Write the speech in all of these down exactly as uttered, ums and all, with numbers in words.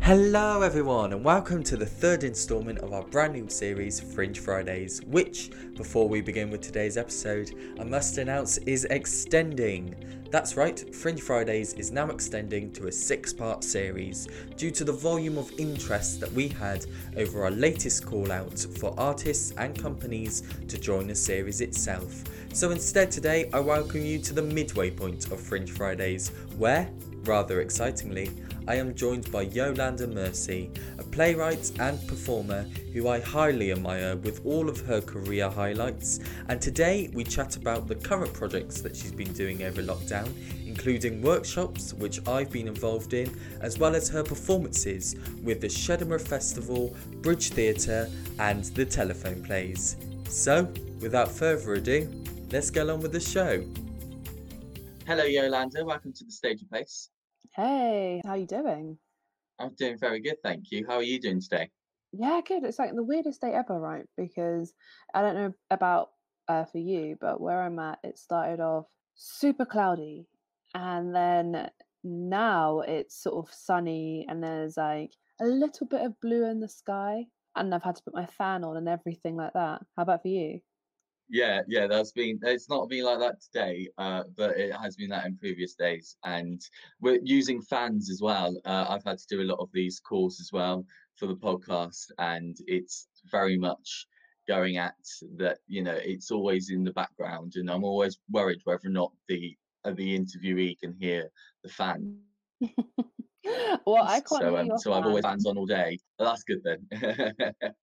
Hello everyone and welcome to the third instalment of our brand new series Fringe Fridays, which, before we begin with today's episode, I must announce is extending. That's right, Fringe Fridays is now extending to a six-part series due to the volume of interest that we had over our latest call out for artists and companies to join the series itself. So instead today I welcome you to the midway point of Fringe Fridays, where, rather excitingly, I am joined by Yolanda Mercy, a playwright and performer who I highly admire with all of her career highlights, and today we chat about the current projects that she's been doing over lockdown, including workshops which I've been involved in, as well as her performances with the Shedemar Festival, Bridge Theatre and the Telephone Plays. So, without further ado, let's get on with the show. Hello Yolanda, welcome to the Stage and Place. Hey, how you doing? I'm doing very good, thank you. How are you doing today? Yeah, good. It's like the weirdest day ever, right? Because I don't know about uh, for you, but where I'm at, it started off super cloudy, and then now it's sort of sunny, and there's like a little bit of blue in the sky, and I've had to put my fan on and everything like that. How about for you? Yeah, yeah, that's been it's not been like that today, uh, but it has been that in previous days. And we're using fans as well. Uh, I've had to do a lot of these calls as well for the podcast, and it's very much going at that, you know, it's always in the background, and I'm always worried whether or not the uh, the interviewee can hear the fans. Well, I can't So hear um, your so I've always fan. fans on all day. But that's good then.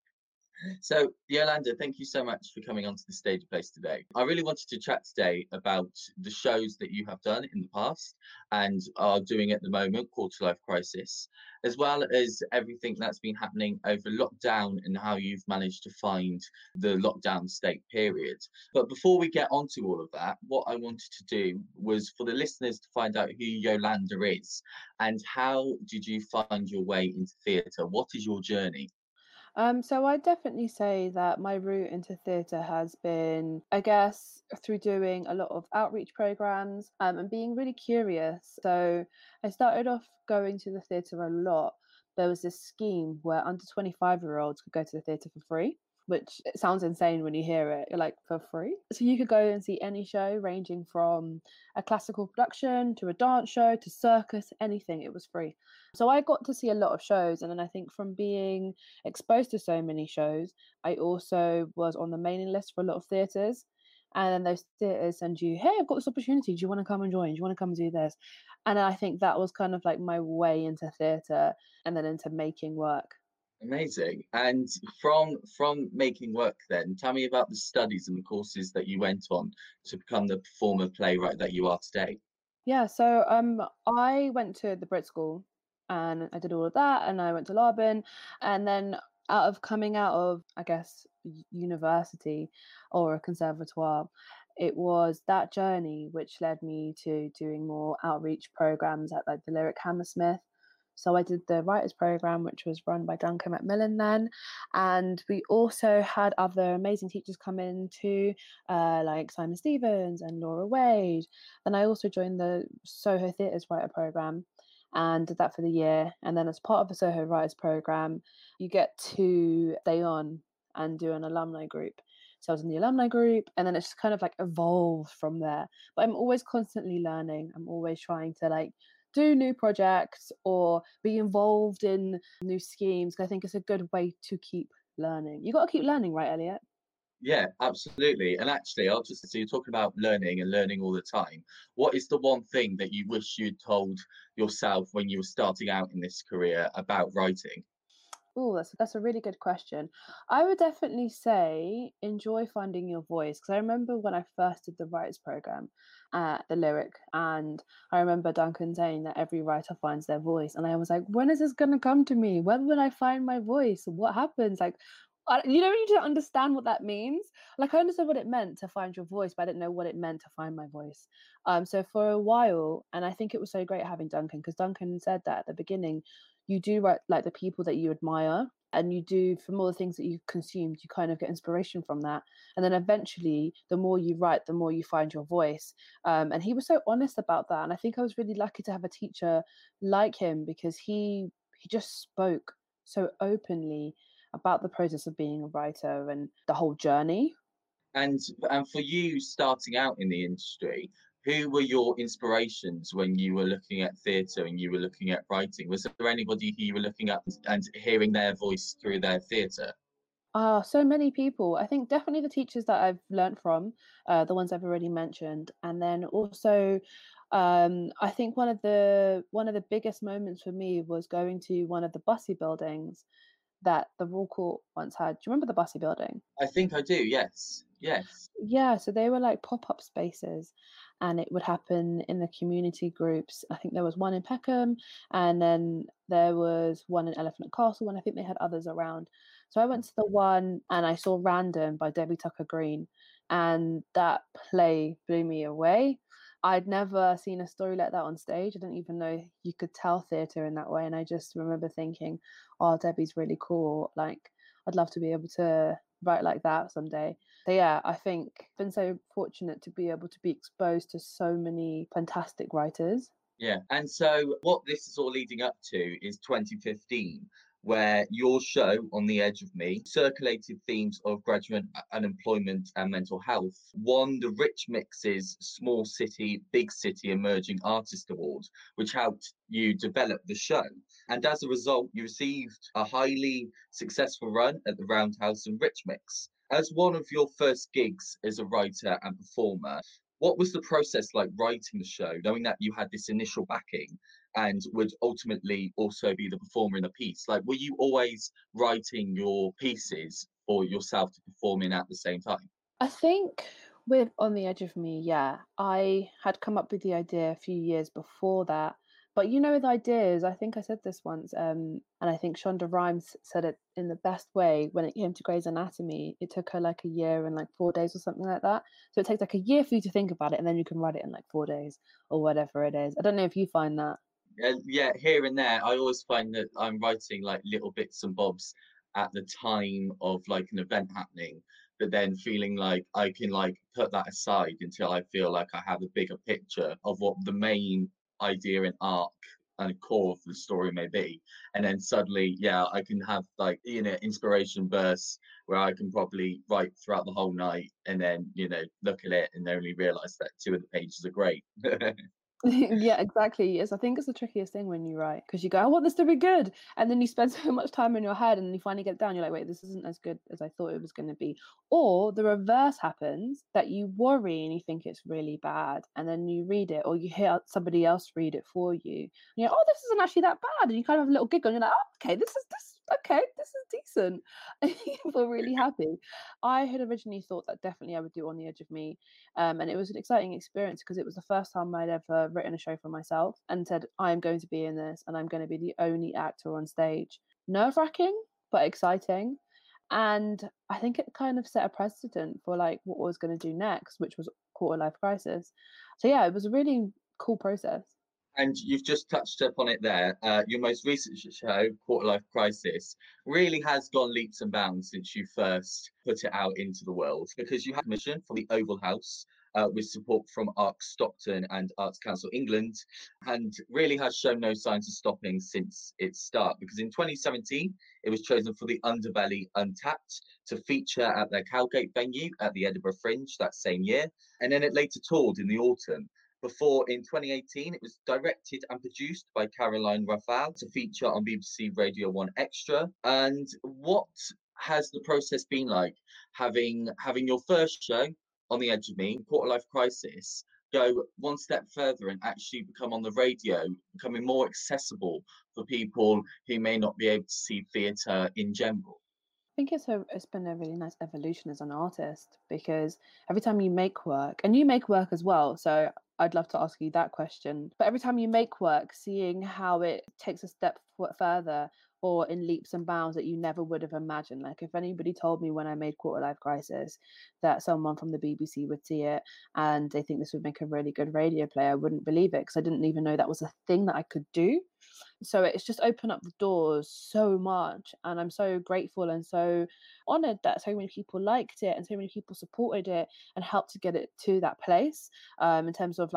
So, Yolanda, thank you so much for coming onto the Stage Place today. I really wanted to chat today about the shows that you have done in the past and are doing at the moment, Quarter Life Crisis, as well as everything that's been happening over lockdown and how you've managed to find the lockdown state period. But before we get onto all of that, what I wanted to do was for the listeners to find out who Yolanda is and how did you find your way into theatre? What is your journey? Um, so I definitely say that my route into theatre has been, I guess, through doing a lot of outreach programs um, and being really curious. So I started off going to the theatre a lot. There was this scheme where under twenty-five year olds could go to the theatre for free, which it sounds insane when you hear it. You're like, for free? So you could go and see any show ranging from a classical production to a dance show to circus, anything. It was free. So I got to see a lot of shows. And then I think from being exposed to so many shows, I also was on the mailing list for a lot of theatres. And then those theatres send you, hey, I've got this opportunity. Do you want to come and join? Do you want to come and do this? And I think that was kind of like my way into theatre and then into making work. Amazing. And from from making work then, tell me about the studies and the courses that you went on to become the performer playwright that you are today. Yeah, so um, I went to the Brit School and I did all of that, and I went to Larbin, and then out of coming out of, I guess, u- university or a conservatoire, it was that journey which led me to doing more outreach programs at like the Lyric Hammersmith. So I did the writers program, which was run by Duncan Macmillan then, and we also had other amazing teachers come in too, uh, like Simon Stevens and Laura Wade. Then I also joined the Soho Theatres Writer Programme and did that for the year. And then as part of the Soho Writers Programme, you get to stay on and do an alumni group. So I was in the alumni group, and then it's just kind of like evolved from there. But I'm always constantly learning. I'm always trying to like do new projects or be involved in new schemes. 'Cause I think it's a good way to keep learning. You got to keep learning, right, Elliot? Yeah, absolutely. And actually, I'll just so you're talking about learning and learning all the time. What is the one thing that you wish you'd told yourself when you were starting out in this career about writing? Oh, that's that's a really good question. I would definitely say enjoy finding your voice, because I remember when I first did the writers program at the Lyric, and I remember Duncan saying that every writer finds their voice, and I was like, when is this gonna come to me? When will I find my voice? What happens? Like, I, you know, you don't understand what that means. Like, I understood what it meant to find your voice, but I didn't know what it meant to find my voice. Um, so for a while, and I think it was so great having Duncan, because Duncan said that at the beginning you do write like the people that you admire, and you do from all the things that you've consumed you kind of get inspiration from that, and then eventually the more you write the more you find your voice. Um, and he was so honest about that, and I think I was really lucky to have a teacher like him, because he he just spoke so openly about the process of being a writer and the whole journey. And and for you starting out in the industry, who were your inspirations when you were looking at theatre and you were looking at writing? Was there anybody who you were looking at and hearing their voice through their theatre? Ah, so many people. I think definitely the teachers that I've learnt from, uh, the ones I've already mentioned, and then also, um, I think one of the one of the biggest moments for me was going to one of the Bussey buildings that the Royal Court once had. Do you remember the Bussey building? I think I do, yes. Yes. Yeah, so they were like pop-up spaces, and it would happen in the community groups. I think there was one in Peckham, and then there was one in Elephant and Castle, and I think they had others around. So I went to the one and I saw Random by Debbie Tucker Green, and that play blew me away. I'd never seen a story like that on stage. I didn't even know you could tell theatre in that way. And I just remember thinking, oh, Debbie's really cool. Like, I'd love to be able to write like that someday. So yeah, I think I've been so fortunate to be able to be exposed to so many fantastic writers. Yeah. And so what this is all leading up to is twenty fifteen, where your show, On the Edge of Me, circulated themes of graduate unemployment and mental health, won the Rich Mix's Small City, Big City Emerging Artist Award, which helped you develop the show. And as a result, you received a highly successful run at the Roundhouse and Rich Mix. As one of your first gigs as a writer and performer, what was the process like writing the show, knowing that you had this initial backing and would ultimately also be the performer in the piece? Like, were you always writing your pieces for yourself to perform in at the same time? I think with On the Edge of Me, yeah, I had come up with the idea a few years before that. But you know, with ideas, I think I said this once, um, and I think Shonda Rhimes said it in the best way when it came to Grey's Anatomy. It took her like a year and like four days or something like that. So it takes like a year for you to think about it, and then you can write it in like four days or whatever it is. I don't know if you find that. Uh, yeah, here and there, I always find that I'm writing like little bits and bobs at the time of like an event happening, but then feeling like I can like put that aside until I feel like I have a bigger picture of what the main idea and arc and core of the story may be. And then suddenly, yeah, I can have like, you know, inspiration bursts where I can probably write throughout the whole night and then, you know, look at it and only realize that two of the pages are great. Yeah, exactly. Yes, I think it's the trickiest thing when you write because you go, I want this to be good. And then you spend so much time in your head and you finally get down, you're like, wait, this isn't as good as I thought it was going to be. Or the reverse happens that you worry and you think it's really bad. And then you read it or you hear somebody else read it for you. And you're, oh, this isn't actually that bad. And you kind of have a little giggle and you're like, oh, okay, this is this, okay, this is decent. And you feel really happy. I had originally thought that definitely I would do On the Edge of Me. Um, and it was an exciting experience because it was the first time I'd ever written a show for myself and said, I'm going to be in this and I'm going to be the only actor on stage. Nerve wracking, but exciting. And I think it kind of set a precedent for like what I was going to do next, which was Quarter Life Crisis. So yeah, it was a really cool process. And you've just touched upon it there. Uh, your most recent show, Quarter Life Crisis, really has gone leaps and bounds since you first put it out into the world because you had permission for the Oval House uh, with support from Arc Stockton and Arts Council England, and really has shown no signs of stopping since its start. Because in twenty seventeen, it was chosen for the Underbelly Untapped to feature at their Cowgate venue at the Edinburgh Fringe that same year, and then it later toured in the autumn before in twenty eighteen it was directed and produced by Caroline Raphael to feature on B B C Radio one Extra. And what has the process been like having having your first show, On the Edge of Me, Quarter Life Crisis, go one step further and actually become on the radio, becoming more accessible for people who may not be able to see theatre in general? I think it's a it's been a really nice evolution as an artist because every time you make work, and you make work as well, so I'd love to ask you that question. But every time you make work, seeing how it takes a step f- further or in leaps and bounds that you never would have imagined. Like if anybody told me when I made Quarter Life Crisis that someone from the B B C would see it and they think this would make a really good radio play, I wouldn't believe it because I didn't even know that was a thing that I could do. So it's just opened up the doors so much, and I'm so grateful and so honored that so many people liked it and so many people supported it and helped to get it to that place, um in terms of like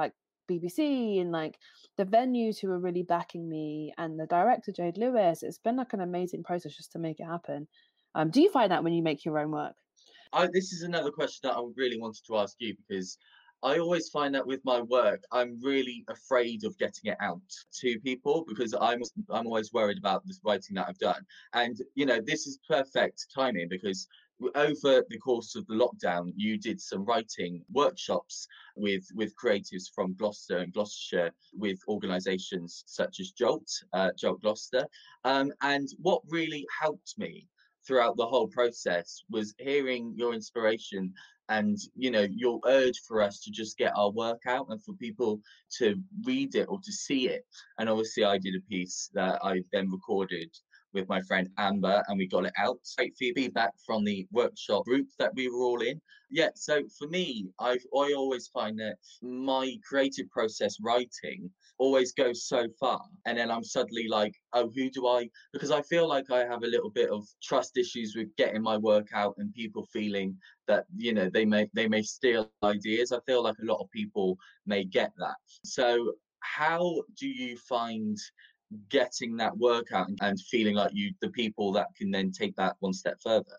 B B C and like the venues who are really backing me and the director Jade Lewis. It's been like an amazing process just to make it happen. Um, do you find that when you make your own work? I, this is another question that I really wanted to ask you because I always find that with my work, I'm really afraid of getting it out to people because I'm I'm always worried about this writing that I've done. And you know, this is perfect timing because over the course of the lockdown, you did some writing workshops with with creatives from Gloucester and Gloucestershire, with organisations such as Jolt, uh, Jolt Gloucester. Um, and what really helped me throughout the whole process was hearing your inspiration and you know your urge for us to just get our work out and for people to read it or to see it. And obviously I did a piece that I then recorded with my friend Amber and we got it out. Great feedback from the workshop group that we were all in. Yeah, so for me, I've I always find that my creative process writing always goes so far and then I'm suddenly like, oh, who do I, because I feel like I have a little bit of trust issues with getting my work out and people feeling that you know they may they may steal ideas. I feel like a lot of people may get that. So how do you find getting that work out and feeling like you the people that can then take that one step further?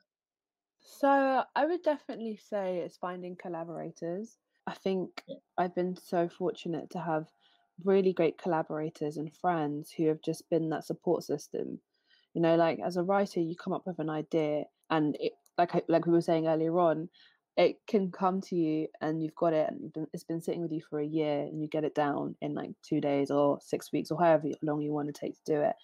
So I would definitely say it's finding collaborators. I think Yeah. I've been so fortunate to have really great collaborators and friends who have just been that support system. You know, like as a writer, you come up with an idea, and it, like I, like we were saying earlier on, it can come to you, and you've got it, and you've been, it's been sitting with you for a year, and you get it down in like two days or six weeks or however long you want to take to do it.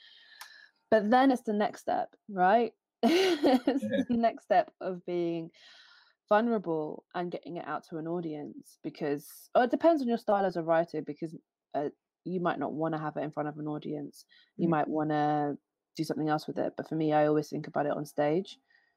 But then it's the next step, right? It's Yeah. the next step of being vulnerable and getting it out to an audience because or it depends on your style as a writer because uh, you might not want to have it in front of an audience. You Mm. might want to do something else with it. But for me, I always think about it on stage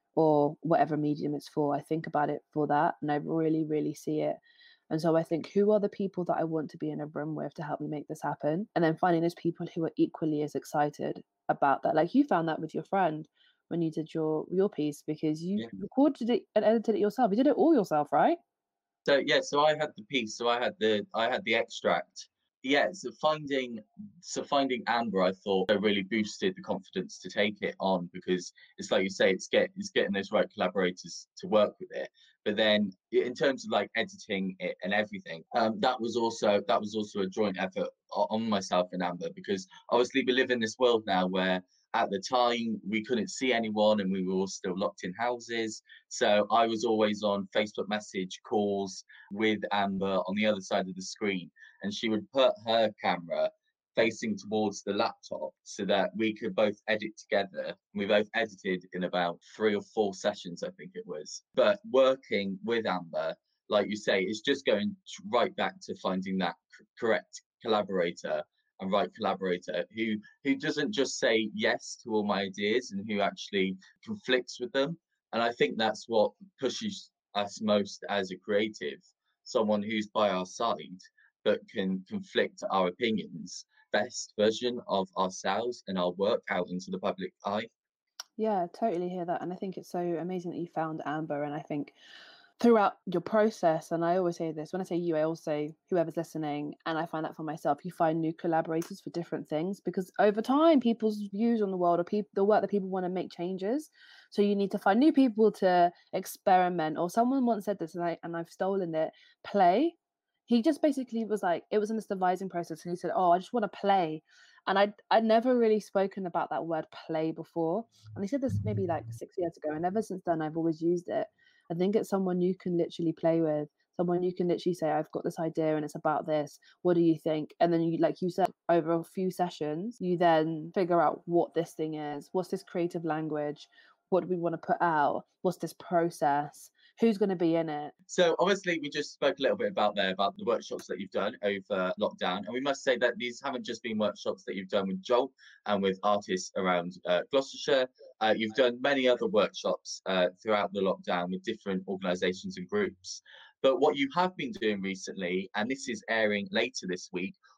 or whatever medium it's for. I think about it for that and I really, really see it. And so I think, who are the people that I want to be in a room with to help me make this happen? And then finding those people who are equally as excited about that. Like you found that with your friend when you did your your piece because you Yeah. recorded it and edited it yourself. You did it all yourself, right? So yeah, so I had the piece, so I had the I had the extract. Yeah, so finding so finding Amber, I thought uh, really boosted the confidence to take it on because it's like you say, it's get it's getting those right collaborators to work with it. But then in terms of like editing it and everything, um, that was also that was also a joint effort o- on myself and Amber because obviously we live in this world now where at the time we couldn't see anyone and we were all still locked in houses. So I was always on Facebook message calls with Amber on the other side of the screen, and she would put her camera facing towards the laptop so that we could both edit together. We both edited in about three or four sessions, I think it was. But working with Amber, like you say, it's just going right back to finding that correct collaborator and right collaborator who who doesn't just say yes to all my ideas and who actually conflicts with them. And I think that's what pushes us most as a creative, someone who's by our side but can conflict our opinions, best version of ourselves and our work out into the public eye. Yeah, totally hear that. And I think it's so amazing that you found Amber. And I think throughout your process, and I always say this, when I say you, I also say whoever's listening, and I find that for myself, you find new collaborators for different things because over time, people's views on the world or people, the work that people want to make changes. So you need to find new people to experiment. Or someone once said this, and I and I've stolen it. Play. He just basically was like, it was in this devising process, and he said, "Oh, I just want to play," and I I'd never really spoken about that word play before, and he said this maybe like six years ago, and ever since then, I've always used it. I think it's someone you can literally play with, someone you can literally say, "I've got this idea and it's about this. What do you think?" And then you, like you said, over a few sessions, you then figure out what this thing is. What's this creative language? What do we want to put out? What's this process? Who's going to be in it? So obviously we just spoke a little bit about there about the workshops that you've done over lockdown, and we must say that these haven't just been workshops that you've done with Joel and with artists around uh, Gloucestershire. Uh, you've done many other workshops uh, throughout the lockdown with different organisations and groups. But what you have been doing recently, and this is airing later this week,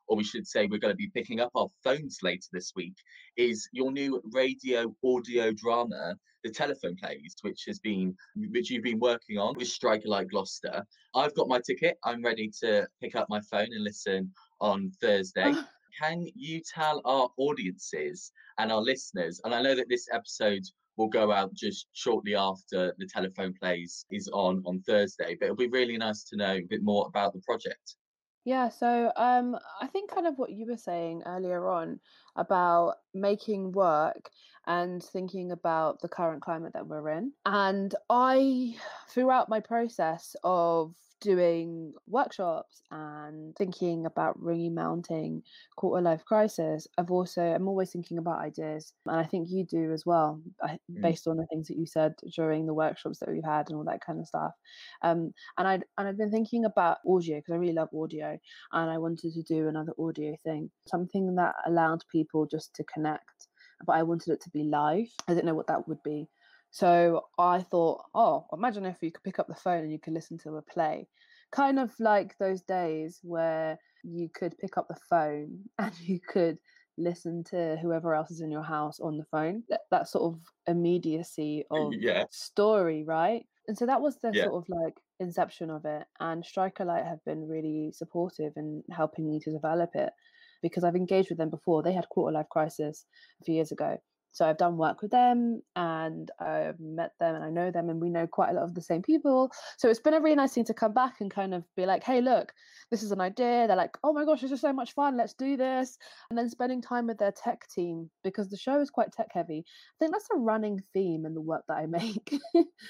or we should say we're going to be picking up our phones later this week, is your new radio audio drama, The Telephone Plays, which has been which you've been working on with Striker Light Gloucester. I've got my ticket. I'm ready to pick up my phone and listen on Thursday. Can you tell our audiences and our listeners, and I know that this episode will go out just shortly after The Telephone Plays is on on Thursday, but it'll be really nice to know a bit more about the project. Yeah, so um, I think kind of what you were saying earlier on about making work and thinking about the current climate that we're in. And I, throughout my process of doing workshops and thinking about remounting quarter life crisis, I've also, I'm always thinking about ideas. And I think you do as well, I, Mm. based on the things that you said during the workshops that we've had and all that kind of stuff. Um, and I and I've been thinking about audio because I really love audio, and I wanted to do another audio thing, something that allowed people just to connect, but I wanted it to be live. I didn't know what that would be. So I thought, oh, imagine if you could pick up the phone and you could listen to a play. Kind of like those days where you could pick up the phone and you could listen to whoever else is in your house on the phone. That, that sort of immediacy of Yeah, story, right? And so that was the yeah. sort of like inception of it. And Striker Light have been really supportive in helping me to develop it because I've engaged with them before. They had quarter life crisis a few years ago. So I've done work with them and I've met them and I know them and we know quite a lot of the same people. So it's been a really nice thing to come back and kind of be like, hey, look, this is an idea. They're like, oh my gosh, this is so much fun. Let's do this. And then spending time with their tech team because the show is quite tech heavy. I think that's a running theme in the work that I make.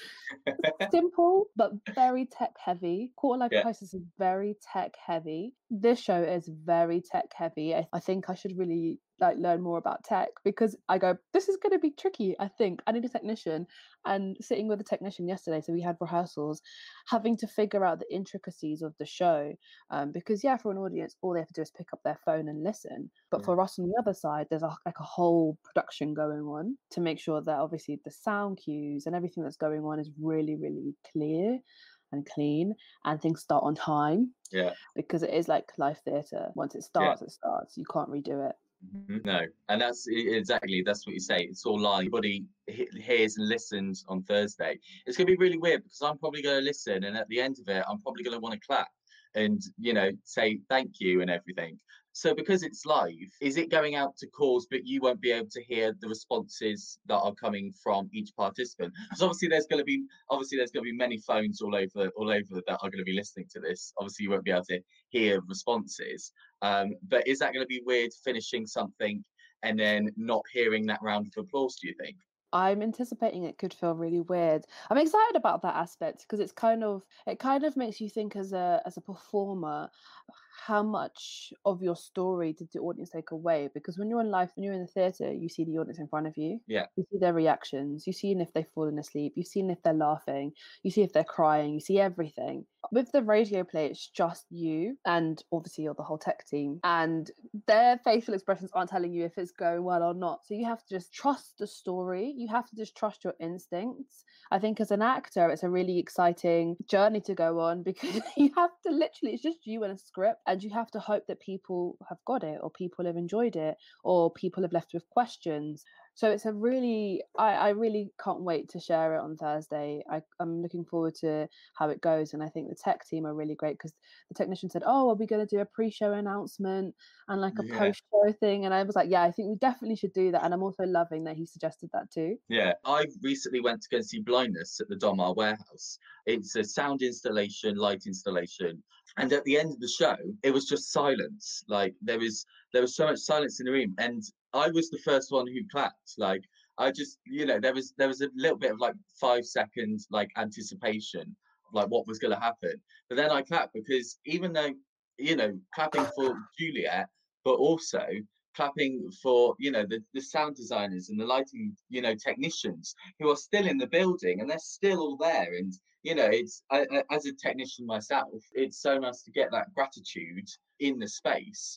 Simple, but very tech heavy. Quarter Life Yeah. Crisis is very tech heavy. This show is very tech heavy. I, I think I should really like learn more about tech because I go, this is going to be tricky. I think I need a technician, and sitting with a technician yesterday, so we had rehearsals, having to figure out the intricacies of the show. Um, because yeah, for an audience, all they have to do is pick up their phone and listen. But Yeah. for us on the other side, there's a, like a whole production going on to make sure that obviously the sound cues and everything that's going on is really, really clear and clean, and things start on time. Yeah. Because it is like live theatre. Once it starts, yeah. it starts. You can't redo it. Mm-hmm. No, and that's exactly that's what you say. It's all live. Everybody hears and listens on Thursday. It's going to be really weird because I'm probably going to listen, and at the end of it, I'm probably going to want to clap and you know say thank you and everything. So because it's live, is it going out to calls, but you won't be able to hear the responses that are coming from each participant? Because obviously there's going to be obviously there's going to be many phones all over all over that are going to be listening to this. Obviously you won't be able to hear responses. Um, but is that going to be weird finishing something and then not hearing that round of applause? Do you think? I'm anticipating it could feel really weird. I'm excited about that aspect because it's kind of it kind of makes you think as a as a performer how much of your story did the audience take away? Because when you're in live, when you're in the theatre, you see the audience in front of you. Yeah. You see their reactions. You see if they've fallen asleep. You see if they're laughing. You see if they're crying. You see everything. With the radio play, it's just you and obviously you're the whole tech team. And their facial expressions aren't telling you if it's going well or not. So you have to just trust the story. You have to just trust your instincts. I think as an actor, it's a really exciting journey to go on because you have to literally, it's just you and a script. And you have to hope that people have got it or people have enjoyed it or people have left with questions. So it's a really, I, I really can't wait to share it on Thursday. I, I'm looking forward to how it goes. And I think the tech team are really great because the technician said, oh, are we going to do a pre-show announcement and like a yeah. post-show thing? And I was like, yeah, I think we definitely should do that. And I'm also loving that he suggested that too. Yeah, I recently went to go and see Blindness at the Donmar Warehouse. It's a sound installation, light installation. And at the end of the show, it was just silence. Like there was there was so much silence in the room. And I was the first one who clapped. Like I just, you know, there was there was a little bit of like five seconds like anticipation of like what was gonna happen. But then I clapped because even though, you know, clapping for Juliet, but also clapping for, you know, the, the sound designers and the lighting, you know, technicians who are still in the building and they're still all there. And, you know, it's I, I, as a technician myself, it's so nice to get that gratitude in the space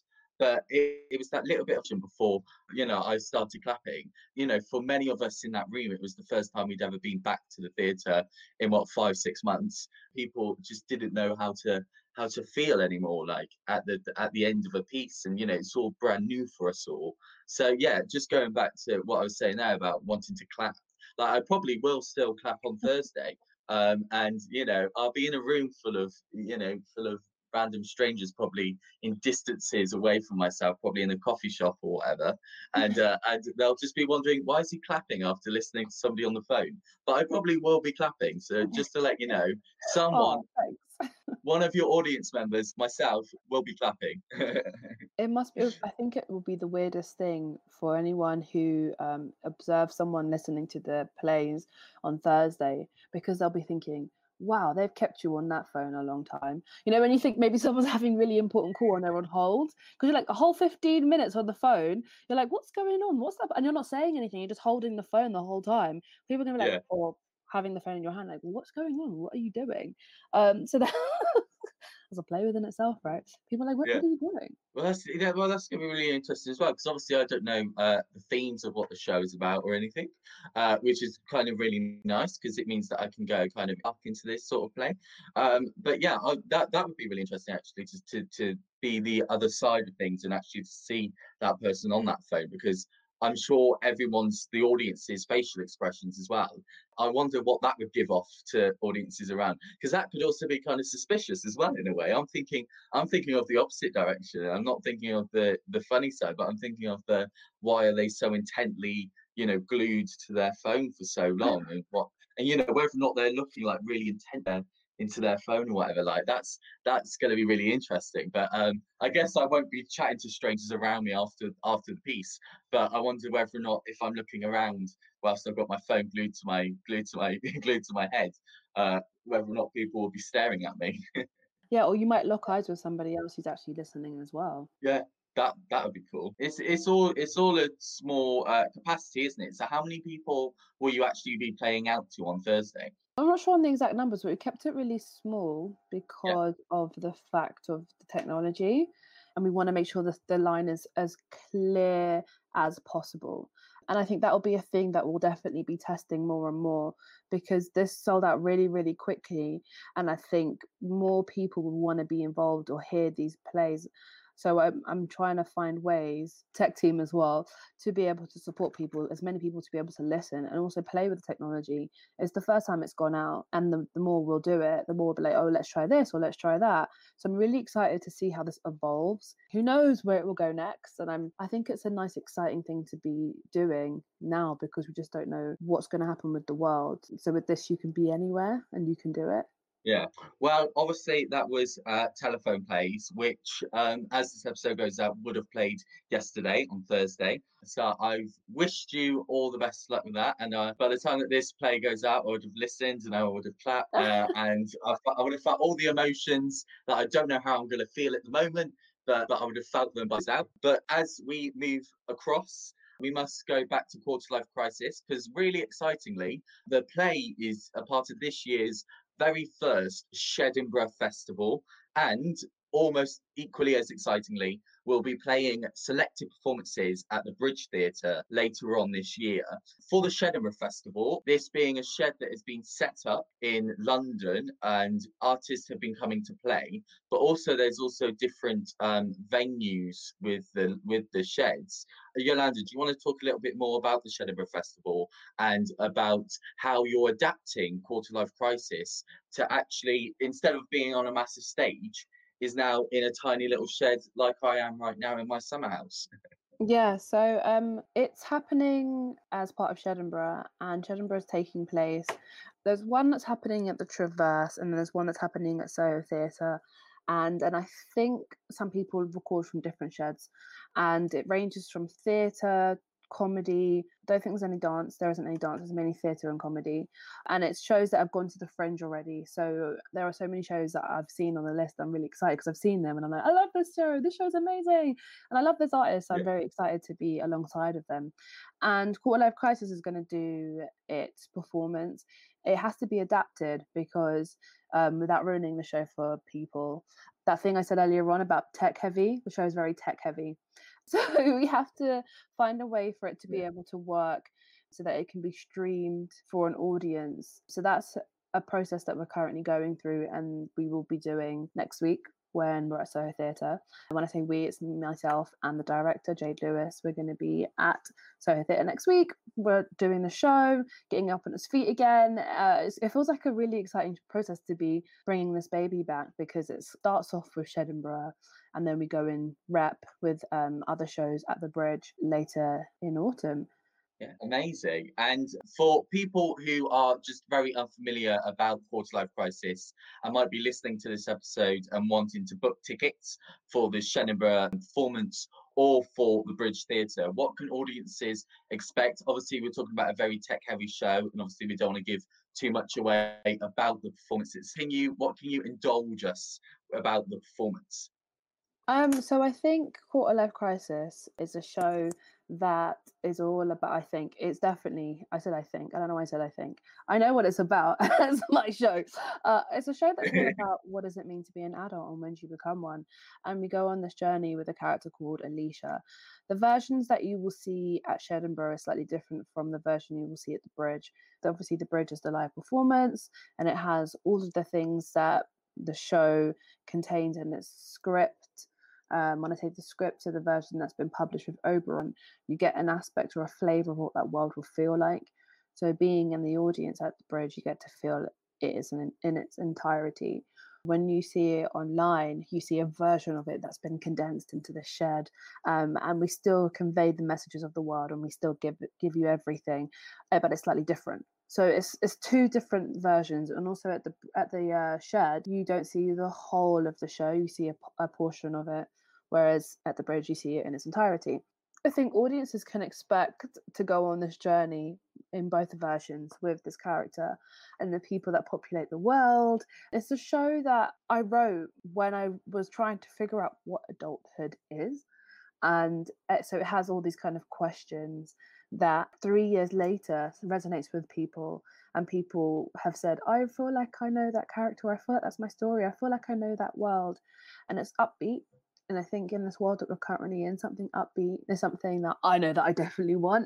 but it, it was that little bit of before, you know, I started clapping. You know, for many of us in that room, it was the first time we'd ever been back to the theatre in what five, six months. People just didn't know how to how to feel anymore, like at the at the end of a piece, and you know, it's all brand new for us all. So yeah, just going back to what I was saying now about wanting to clap, like I probably will still clap on Thursday. Um, and you know, I'll be in a room full of, you know, full of random strangers, probably in distances away from myself, probably in a coffee shop or whatever, and uh, and they'll just be wondering, why is he clapping after listening to somebody on the phone? But I probably will be clapping. So just to let you know, someone, Oh, thanks. one of your audience members, myself, will be clapping. It must be. I think it will be the weirdest thing for anyone who um, observes someone listening to the plays on Thursday, because they'll be thinking, "Wow, they've kept you on that phone a long time." You know, when you think maybe someone's having really important call and they're on hold, because you're like a whole fifteen minutes on the phone. You're like, "What's going on? What's up?" And you're not saying anything. You're just holding the phone the whole time. People are gonna be like, Yeah. or having the phone in your hand, like, "What's going on? What are you doing?" Um, so that was a play within itself, right? People are like, what, Yeah. what are you doing? Well, that's yeah, well, that's gonna be really interesting as well, because obviously I don't know uh, the themes of what the show is about or anything, uh, which is kind of really nice because it means that I can go kind of up into this sort of play. Um, but yeah, I, that that would be really interesting actually, to to to be the other side of things and actually to see that person on that phone, because I'm sure everyone's, the audience's facial expressions as well. I wonder what that would give off to audiences around, because that could also be kind of suspicious as well in a way. I'm thinking, I'm thinking of the opposite direction. I'm not thinking of the the funny side, but I'm thinking of the, why are they so intently, you know, glued to their phone for so long, and what, and you know, whether or not they're looking like really intent there into their phone or whatever. Like that's that's going to be really interesting. But um, I guess I won't be chatting to strangers around me after after the piece. But I wonder whether or not, if I'm looking around whilst I've got my phone glued to my glued to my glued to my head, uh, whether or not people will be staring at me. Yeah, or you might lock eyes with somebody else who's actually listening as well. Yeah, that that would be cool. It's it's all it's all a small uh, capacity, isn't it? So how many people will you actually be playing out to on Thursday? I'm not sure on the exact numbers, but we kept it really small Yeah, because of the fact of the technology. And we want to make sure that the line is as clear as possible. And I think that will be a thing that we'll definitely be testing more and more, because this sold out really, really quickly. And I think more people will want to be involved or hear these plays. So I'm, I'm trying to find ways, tech team as well, to be able to support people, as many people to be able to listen and also play with the technology. It's the first time it's gone out, and the, the more we'll do it, the more we'll be like, oh, let's try this or let's try that. So I'm really excited to see how this evolves. Who knows where it will go next? And I'm I think it's a nice, exciting thing to be doing now, because we just don't know what's going to happen with the world. So with this, you can be anywhere and you can do it. yeah. Well, obviously that was uh, telephone plays, which, um, as this episode goes out, would have played yesterday on Thursday. So I've wished you all the best luck with that. And uh, by the time that this play goes out, I would have listened and I would have clapped, uh, and I, I would have felt all the emotions that I don't know how I'm going to feel at the moment, but, but I would have felt them by now. But as we move across, we must go back to Quarter Life Crisis, because really excitingly, the play is a part of this year's very first Shedinburgh Festival, and almost equally as excitingly, we'll be playing selected performances at the Bridge Theatre later on this year. For the Shedinburgh Festival, this being a shed that has been set up in London and artists have been coming to play, but also there's also different um, venues with the with the sheds. Yolanda, do you want to talk a little bit more about the Shedinburgh Festival and about how you're adapting Quarter Life Crisis to actually, instead of being on a massive stage, is now in a tiny little shed like I am right now in my summer house? Yeah, so um, it's happening as part of Shedinburgh, and Shedinburgh is taking place. There's one that's happening at the Traverse, and then there's one that's happening at Soho Theatre, and and I think some people record from different sheds, and it ranges from theatre, comedy. Don't think there's any dance. There isn't any dance. There's mainly theatre and comedy, and it's shows that have gone to the Fringe already. So there are so many shows that I've seen on the list. I'm really excited because I've seen them, and I'm like, I love this show. This show's amazing. And I love this artist, so I'm Yeah. very excited to be alongside of them. And Quarter Life Crisis is going to do its performance. It has to be adapted because, um, without ruining the show for people, that thing I said earlier on about tech heavy. The show is very tech heavy. So we have to find a way for it to be Yeah. able to work so that it can be streamed for an audience. So that's a process that we're currently going through, and we will be doing next week when we're at Soho Theatre. And when I say we, it's myself and the director, Jade Lewis. We're going to be at Soho Theatre next week. We're doing the show, getting up on its feet again. Uh, it feels like a really exciting process to be bringing this baby back, because it starts off with Shedinburgh, and then we go in rep with um, other shows at the Bridge later in autumn. Yeah, amazing. And for people who are just very unfamiliar about Quarter Life Crisis and might be listening to this episode and wanting to book tickets for the Shedinburgh performance or for the Bridge Theatre, what can audiences expect? Obviously, we're talking about a very tech-heavy show, and obviously we don't want to give too much away about the performances. Can you, what can you indulge us about the performance? Um, so I think Quarter Life Crisis is a show that is all about, I think, it's definitely, I said I think, I don't know why I said I think. I know what it's about. It's my show. Uh, it's a show that's all about what does it mean to be an adult and when do you become one. And we go on this journey with a character called Alicia. The versions that you will see at Shedinburgh are slightly different from the version you will see at the Bridge. So obviously the Bridge is the live performance, and it has all of the things that the show contains in its script. Um, when I say the script, so the version that's been published with Oberon, you get an aspect or a flavour of what that world will feel like. So being in the audience at the Bridge, you get to feel it is in, in its entirety. When you see it online, you see a version of it that's been condensed into the shed, um, and we still convey the messages of the world, and we still give give you everything, uh, but it's slightly different. So it's it's two different versions, and also at the at the uh, shed, you don't see the whole of the show; you see a, a portion of it, whereas at the Bridge, you see it in its entirety. I think audiences can expect to go on this journey in both versions with this character and the people that populate the world. It's a show that I wrote when I was trying to figure out what adulthood is. And so it has all these kind of questions that three years later resonates with people. And people have said, I feel like I know that character. I feel like that's my story. I feel like I know that world. And it's upbeat. And I think in this world that we're currently in, something upbeat is something that I know that I definitely want.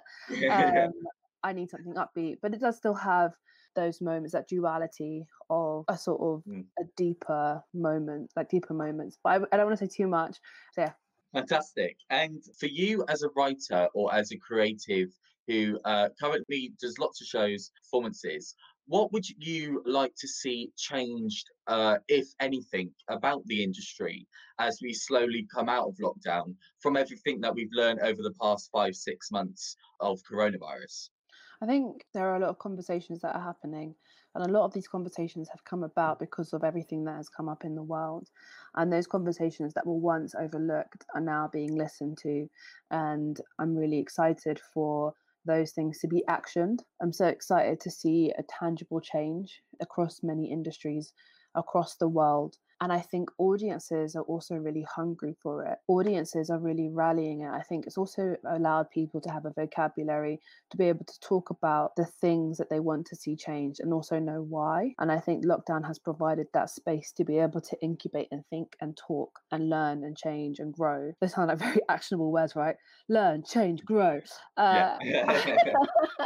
um, I need something upbeat, but it does still have those moments, that duality of a sort of Mm. a deeper moment, like deeper moments. But I, I don't want to say too much. So yeah. Fantastic. And for you as a writer or as a creative who uh, currently does lots of shows, performances, what would you like to see changed, uh, if anything, about the industry as we slowly come out of lockdown from everything that we've learned over the past five, six months of coronavirus? I think there are a lot of conversations that are happening, and a lot of these conversations have come about because of everything that has come up in the world. And those conversations that were once overlooked are now being listened to. And I'm really excited for those things to be actioned. I'm so excited to see a tangible change across many industries across the world. And I think audiences are also really hungry for it. Audiences are really rallying it. I think it's also allowed people to have a vocabulary to be able to talk about the things that they want to see change and also know why. And I think lockdown has provided that space to be able to incubate and think and talk and learn and change and grow. They sound like very actionable words, right? Learn, change, grow. Uh, Yeah.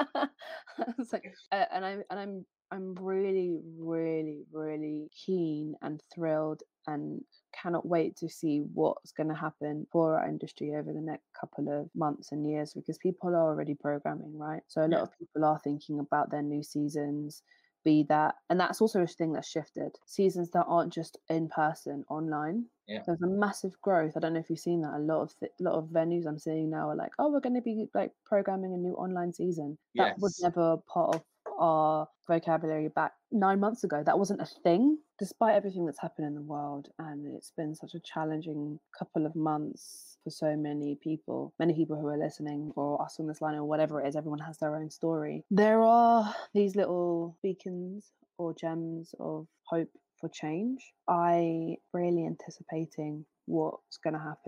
it's like, uh, and I'm and I'm I'm really, really, really keen and thrilled and cannot wait to see what's going to happen for our industry over the next couple of months and years, because people are already programming, right? So a lot Yeah. of people are thinking about their new seasons, be that, and that's also a thing that's shifted. Seasons that aren't just in person, online. Yeah. There's a massive growth. I don't know if you've seen that. A lot of th- lot of venues I'm seeing now are like, oh, we're going to be like programming a new online season. That was Yes. never part of our vocabulary back nine months ago. That wasn't a thing, despite everything that's happened in the world. And it's been such a challenging couple of months for so many people, many people who are listening, or us on this line, or whatever it is. Everyone has their own story. There are these little beacons or gems of hope for change. I really anticipating what's going to happen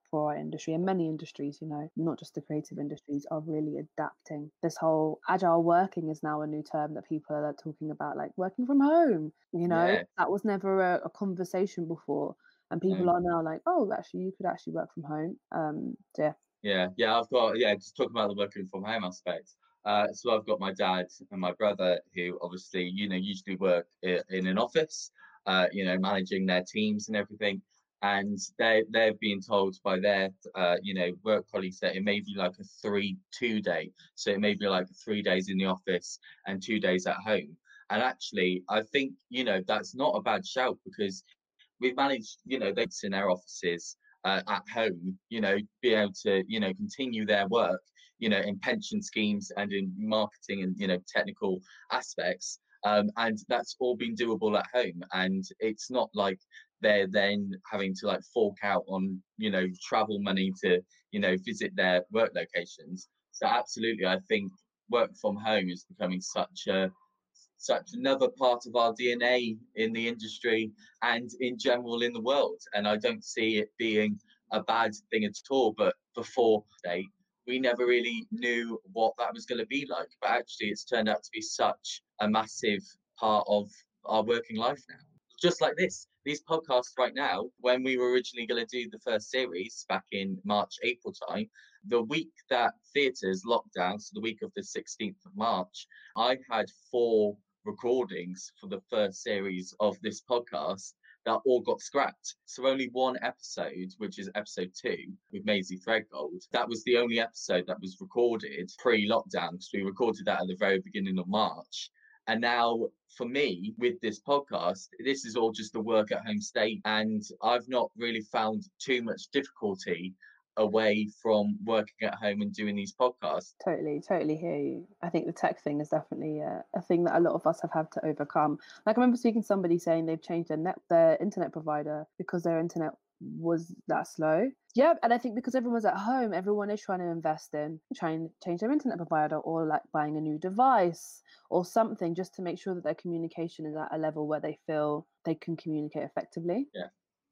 for our industry, and many industries, you know, not just the creative industries, are really adapting. This whole agile working is now a new term that people are talking about, like working from home. You know, Yeah. that was never a, a conversation before, and people No. are now like, oh, actually, you could actually work from home. Um, so yeah. Yeah, yeah, I've got yeah. Just talking about the working from home aspect. Uh, so I've got my dad and my brother who obviously you know usually work i- in an office, uh, you know, managing their teams and everything. And they they're being told by their uh, you know work colleagues that it may be like a three two day. So it may be like three days in the office and two days at home. And actually, I think you know that's not a bad shout because we've managed, you know, they in their offices uh, at home, you know, be able to, you know, continue their work, you know, in pension schemes and in marketing and, you know, technical aspects. Um, and that's all been doable at home. And it's not like they're then having to like fork out on, you know, travel money to, you know, visit their work locations. So absolutely, I think work from home is becoming such a such another part of our D N A in the industry and in general in the world. And I don't see it being a bad thing at all. But before today, we never really knew what that was going to be like. But actually, it's turned out to be such a massive part of our working life now. Just like this, these podcasts right now, when we were originally going to do the first series back in March, April time, the week that theatres locked down, so the week of the sixteenth of March, I had four recordings for the first series of this podcast that all got scrapped. So only one episode, which is episode two with Maisie Threadgold, that was the only episode that was recorded pre-lockdown because we recorded that at the very beginning of March. And now for me, with this podcast, this is all just a work at home state. And I've not really found too much difficulty away from working at home and doing these podcasts. Totally, totally hear you. I think the tech thing is definitely a, a thing that a lot of us have had to overcome. Like I remember speaking to somebody saying they've changed their net, their internet provider because their internet was that slow. Yeah, and I think because everyone's at home, everyone is trying to invest in trying to change their internet provider or like buying a new device or something just to make sure that their communication is at a level where they feel they can communicate effectively. Yeah.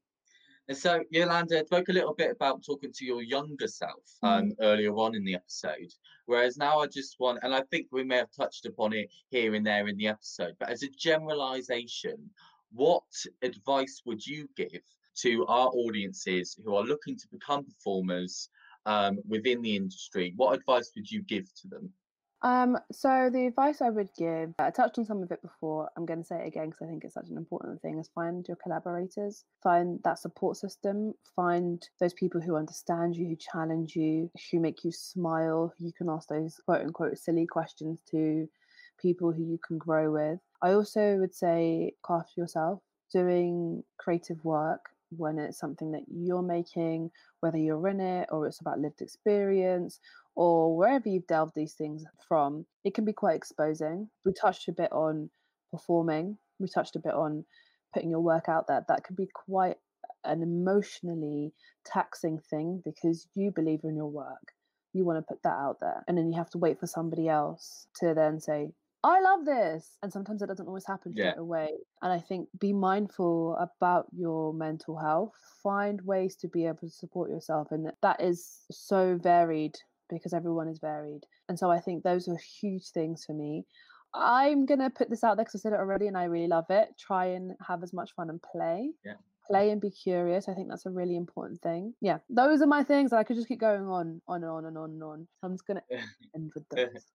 And so Yolanda spoke a little bit about talking to your younger self um, mm. earlier on in the episode, whereas now I just want, and I think we may have touched upon it here and there in the episode, but as a generalization, what advice would you give to our audiences who are looking to become performers um, within the industry? What advice would you give to them? Um, so the advice I would give, I touched on some of it before, I'm going to say it again because I think it's such an important thing, is find your collaborators, find that support system, find those people who understand you, who challenge you, who make you smile, who you can ask those quote unquote silly questions to, people who you can grow with. I also would say craft yourself, doing creative work when it's something that you're making, whether you're in it or it's about lived experience or wherever you've delved these things from, it can be quite exposing. We touched a bit on performing. We touched a bit on putting your work out there. That can be quite an emotionally taxing thing because you believe in your work. You want to put that out there. And then you have to wait for somebody else to then say, I love this. And sometimes it doesn't always happen straight yeah. away. And I think be mindful about your mental health. Find ways to be able to support yourself. And that is so varied because everyone is varied. And so I think those are huge things for me. I'm going to put this out there because I said it already and I really love it. Try and have as much fun and play. Yeah. Play and be curious. I think that's a really important thing. Yeah, those are my things. I could just keep going on, on and on and on and on. So I'm just going to end with those.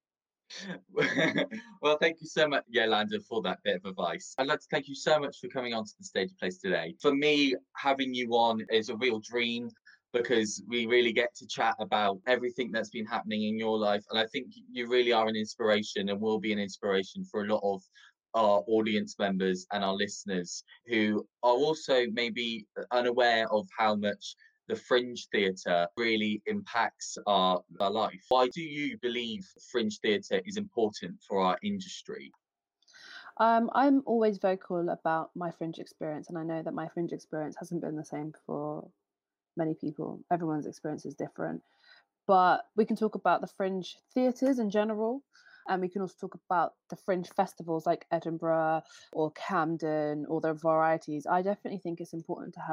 Well, thank you so much, Yolanda, for that bit of advice. I'd like to thank you so much for coming onto the Stage Place today. For me, having you on is a real dream because we really get to chat about everything that's been happening in your life. And I think you really are an inspiration and will be an inspiration for a lot of our audience members and our listeners who are also maybe unaware of how much the Fringe Theatre really impacts our, our life. Why do you believe Fringe Theatre is important for our industry? Um, I'm always vocal about my Fringe experience, and I know that my Fringe experience hasn't been the same for many people. Everyone's experience is different. But we can talk about the Fringe theatres in general, and we can also talk about the Fringe festivals like Edinburgh or Camden or the varieties. I definitely think it's important to have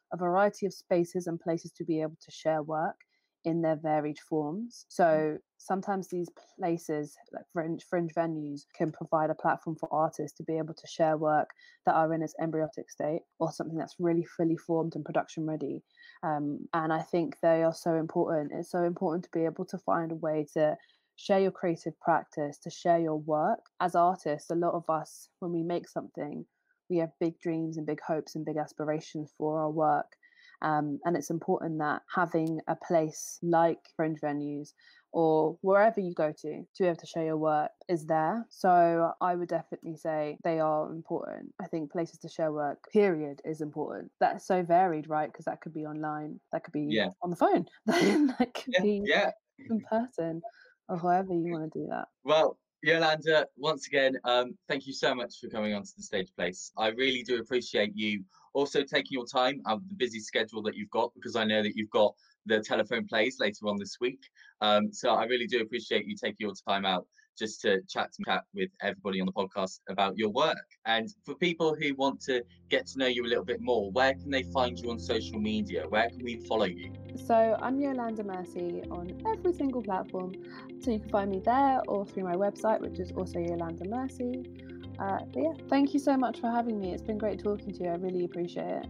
a variety of spaces and places to be able to share work in their varied forms. So sometimes these places, like fringe, fringe venues, can provide a platform for artists to be able to share work that are in its embryotic state or something that's really fully formed and production ready. Um, and I think they are so important. It's so important to be able to find a way to share your creative practice, to share your work. As artists, a lot of us, when we make something, we have big dreams and big hopes and big aspirations for our work. Um, and it's important that having a place like fringe venues or wherever you go to to be able to share your work is there. So I would definitely say they are important. I think places to share work, period, is important. That's so varied, right? Because that could be online, that could be Yeah. on the phone, that could Yeah. be Yeah. in person, or however you want to do that. Well, Yolanda, once again, um, thank you so much for coming onto the Stage Place. I really do appreciate you also taking your time out of the busy schedule that you've got, because I know that you've got the telephone plays later on this week. Um, so I really do appreciate you taking your time out just to chat to chat with everybody on the podcast about your work. And for people who want to get to know you a little bit more, where can they find you on social media? Where can we follow you? So I'm Yolanda Mercy on every single platform. So you can find me there or through my website, which is also Yolanda Mercy. Uh, but yeah, thank you so much for having me. It's been great talking to you. I really appreciate it.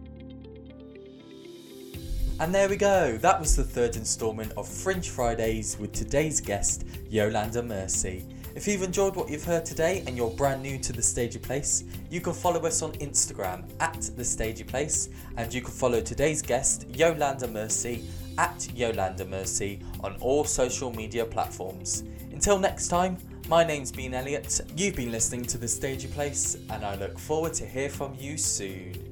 And there we go, that was the third instalment of Fringe Fridays with today's guest, Yolanda Mercy. If you've enjoyed what you've heard today and you're brand new to The Stagey Place, you can follow us on Instagram at The Stagey Place, and you can follow today's guest, Yolanda Mercy, at Yolanda Mercy on all social media platforms. Until next time, my name's Bean Elliott, you've been listening to The Stagey Place, and I look forward to hear from you soon.